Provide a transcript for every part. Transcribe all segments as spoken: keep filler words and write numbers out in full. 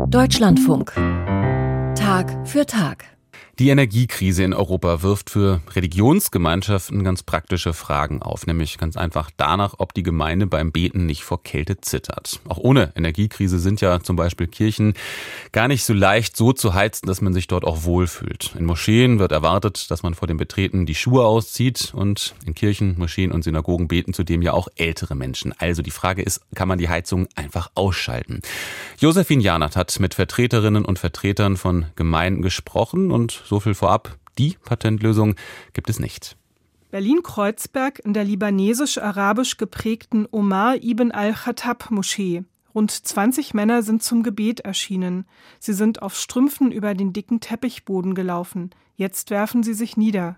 Deutschlandfunk. Tag für Tag. Die Energiekrise in Europa wirft für Religionsgemeinschaften ganz praktische Fragen auf, nämlich ganz einfach danach, ob die Gemeinde beim Beten nicht vor Kälte zittert. Auch ohne Energiekrise sind ja zum Beispiel Kirchen gar nicht so leicht so zu heizen, dass man sich dort auch wohlfühlt. In Moscheen wird erwartet, dass man vor dem Betreten die Schuhe auszieht, und in Kirchen, Moscheen und Synagogen beten zudem ja auch ältere Menschen. Also die Frage ist, kann man die Heizung einfach ausschalten? Josephine Janert hat mit Vertreterinnen und Vertretern von Gemeinden gesprochen, und so viel vorab, die Patentlösung gibt es nicht. Berlin-Kreuzberg in der libanesisch-arabisch geprägten Omar ibn al-Khattab-Moschee. Rund zwanzig Männer sind zum Gebet erschienen. Sie sind auf Strümpfen über den dicken Teppichboden gelaufen. Jetzt werfen sie sich nieder.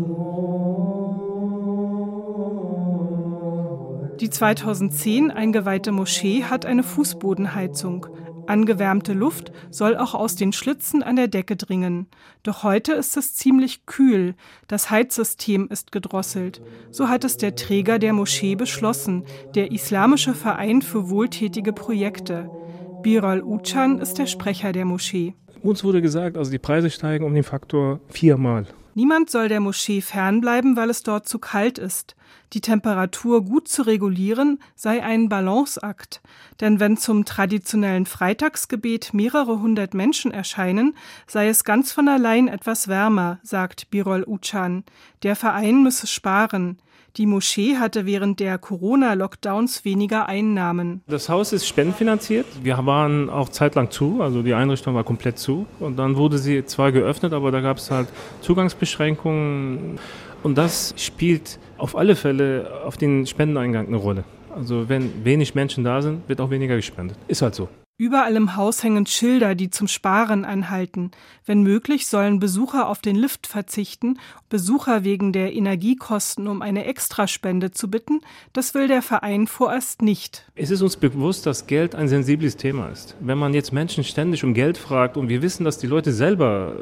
Die zweitausendzehn eingeweihte Moschee hat eine Fußbodenheizung. Angewärmte Luft soll auch aus den Schlitzen an der Decke dringen. Doch heute ist es ziemlich kühl. Das Heizsystem ist gedrosselt. So hat es der Träger der Moschee beschlossen, der Islamische Verein für wohltätige Projekte. Birol Ucan ist der Sprecher der Moschee. Uns wurde gesagt, also die Preise steigen um den Faktor viermal. Niemand soll der Moschee fernbleiben, weil es dort zu kalt ist. Die Temperatur gut zu regulieren sei ein Balanceakt. Denn wenn zum traditionellen Freitagsgebet mehrere hundert Menschen erscheinen, sei es ganz von allein etwas wärmer, sagt Birol Ucan. Der Verein müsse sparen. Die Moschee hatte während der Corona-Lockdowns weniger Einnahmen. Das Haus ist spendenfinanziert. Wir waren auch zeitlang zu, also die Einrichtung war komplett zu. Und dann wurde sie zwar geöffnet, aber da gab es halt Zugangsbeschränkungen. Und das spielt auf alle Fälle auf den Spendeneingang eine Rolle. Also wenn wenig Menschen da sind, wird auch weniger gespendet. Ist halt so. Überall im Haus hängen Schilder, die zum Sparen anhalten. Wenn möglich, sollen Besucher auf den Lift verzichten. Besucher wegen der Energiekosten um eine Extraspende zu bitten, das will der Verein vorerst nicht. Es ist uns bewusst, dass Geld ein sensibles Thema ist. Wenn man jetzt Menschen ständig um Geld fragt und wir wissen, dass die Leute selber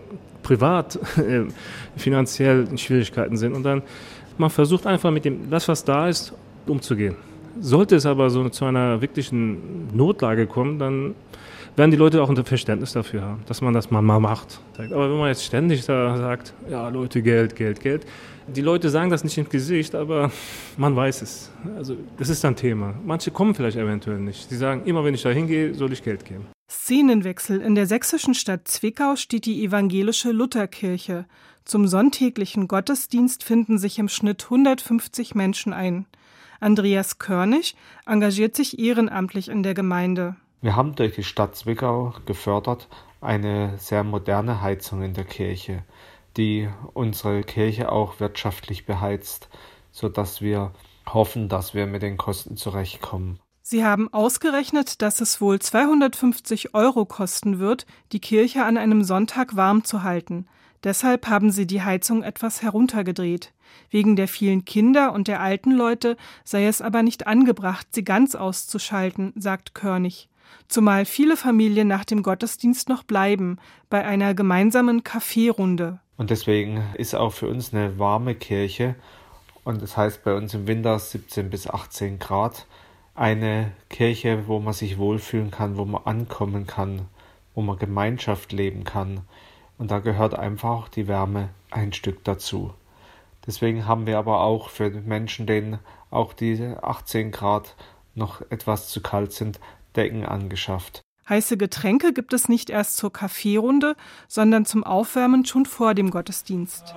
privat äh, finanziell in Schwierigkeiten sind, und dann man versucht einfach mit dem, das was da ist, umzugehen. Sollte es aber so zu einer wirklichen Notlage kommen, dann werden die Leute auch ein Verständnis dafür haben, dass man das mal macht. Aber wenn man jetzt ständig da sagt, ja Leute, Geld, Geld, Geld, die Leute sagen das nicht ins Gesicht, aber man weiß es. Also das ist ein Thema. Manche kommen vielleicht eventuell nicht. Sie sagen, immer wenn ich da hingehe, soll ich Geld geben. Szenenwechsel. In der sächsischen Stadt Zwickau steht die evangelische Lutherkirche. Zum sonntäglichen Gottesdienst finden sich im Schnitt hundertfünfzig Menschen ein. Andreas Körnig engagiert sich ehrenamtlich in der Gemeinde. Wir haben durch die Stadt Zwickau gefördert eine sehr moderne Heizung in der Kirche, die unsere Kirche auch wirtschaftlich beheizt, sodass wir hoffen, dass wir mit den Kosten zurechtkommen. Sie haben ausgerechnet, dass es wohl zweihundertfünfzig Euro kosten wird, die Kirche an einem Sonntag warm zu halten. Deshalb haben sie die Heizung etwas heruntergedreht. Wegen der vielen Kinder und der alten Leute sei es aber nicht angebracht, sie ganz auszuschalten, sagt Körnig. Zumal viele Familien nach dem Gottesdienst noch bleiben, bei einer gemeinsamen Kaffeerunde. Und deswegen ist auch für uns eine warme Kirche, und das heißt bei uns im Winter siebzehn bis achtzehn Grad, eine Kirche, wo man sich wohlfühlen kann, wo man ankommen kann, wo man Gemeinschaft leben kann. Und da gehört einfach auch die Wärme ein Stück dazu. Deswegen haben wir aber auch für Menschen, denen auch diese achtzehn Grad noch etwas zu kalt sind, Decken angeschafft. Heiße Getränke gibt es nicht erst zur Kaffeerunde, sondern zum Aufwärmen schon vor dem Gottesdienst.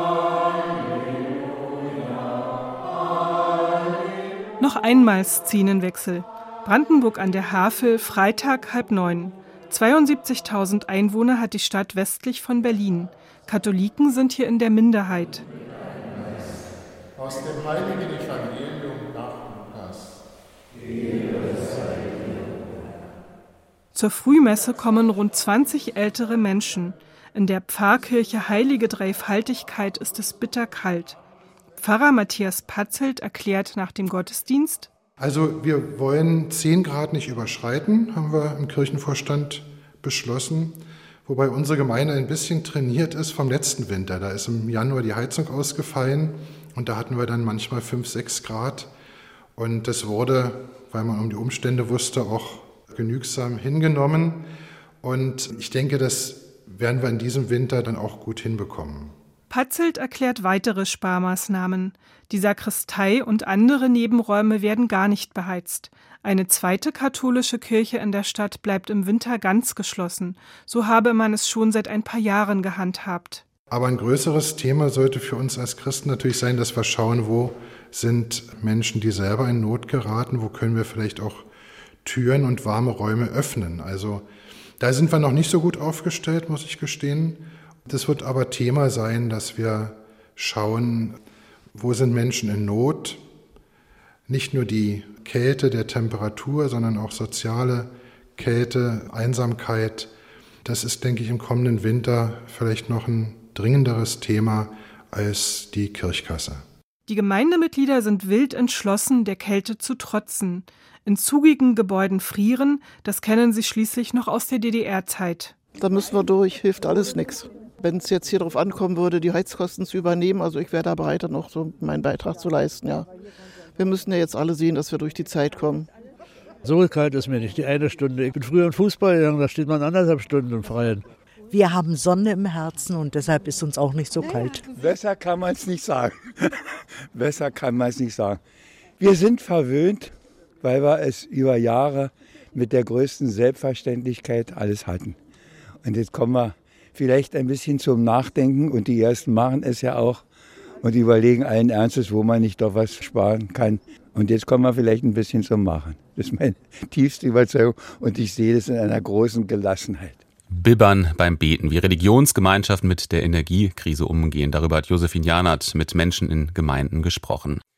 Noch einmal Szenenwechsel. Brandenburg an der Havel, Freitag halb neun. zweiundsiebzigtausend Einwohner hat die Stadt westlich von Berlin. Katholiken sind hier in der Minderheit. Aus dem heiligen Evangelium nach Lukas. Zur Frühmesse kommen rund zwanzig ältere Menschen. In der Pfarrkirche Heilige Dreifaltigkeit ist es bitterkalt. Pfarrer Matthias Patzelt erklärt nach dem Gottesdienst: Also wir wollen zehn Grad nicht überschreiten, haben wir im Kirchenvorstand beschlossen. Wobei unsere Gemeinde ein bisschen trainiert ist vom letzten Winter. Da ist im Januar die Heizung ausgefallen und da hatten wir dann manchmal fünf, sechs Grad. Und das wurde, weil man um die Umstände wusste, auch genügsam hingenommen. Und ich denke, das werden wir in diesem Winter dann auch gut hinbekommen. Patzelt erklärt weitere Sparmaßnahmen. Die Sakristei und andere Nebenräume werden gar nicht beheizt. Eine zweite katholische Kirche in der Stadt bleibt im Winter ganz geschlossen. So habe man es schon seit ein paar Jahren gehandhabt. Aber ein größeres Thema sollte für uns als Christen natürlich sein, dass wir schauen, wo sind Menschen, die selber in Not geraten, wo können wir vielleicht auch Türen und warme Räume öffnen. Also da sind wir noch nicht so gut aufgestellt, muss ich gestehen. Das wird aber Thema sein, dass wir schauen, wo sind Menschen in Not. Nicht nur die Kälte der Temperatur, sondern auch soziale Kälte, Einsamkeit. Das ist, denke ich, im kommenden Winter vielleicht noch ein dringenderes Thema als die Kirchkasse. Die Gemeindemitglieder sind wild entschlossen, der Kälte zu trotzen. In zugigen Gebäuden frieren, das kennen sie schließlich noch aus der D D R-Zeit. Da müssen wir durch, hilft alles nichts. Wenn es jetzt hier darauf ankommen würde, die Heizkosten zu übernehmen, also ich wäre da bereit, dann auch so meinen Beitrag zu leisten, ja. Wir müssen ja jetzt alle sehen, dass wir durch die Zeit kommen. So kalt ist mir nicht, die eine Stunde. Ich bin früher im Fußball gegangen, da steht man anderthalb Stunden im Freien. Wir haben Sonne im Herzen und deshalb ist uns auch nicht so kalt. Besser kann man es nicht sagen. Besser kann man es nicht sagen. Wir sind verwöhnt, weil wir es über Jahre mit der größten Selbstverständlichkeit alles hatten. Und jetzt kommen wir vielleicht ein bisschen zum Nachdenken und die Ersten machen es ja auch und überlegen allen Ernstes, wo man nicht doch was sparen kann. Und jetzt kommen wir vielleicht ein bisschen zum Machen. Das ist meine tiefste Überzeugung und ich sehe das in einer großen Gelassenheit. Bibbern beim Beten, wie Religionsgemeinschaften mit der Energiekrise umgehen. Darüber hat Josephine Janert mit Menschen in Gemeinden gesprochen.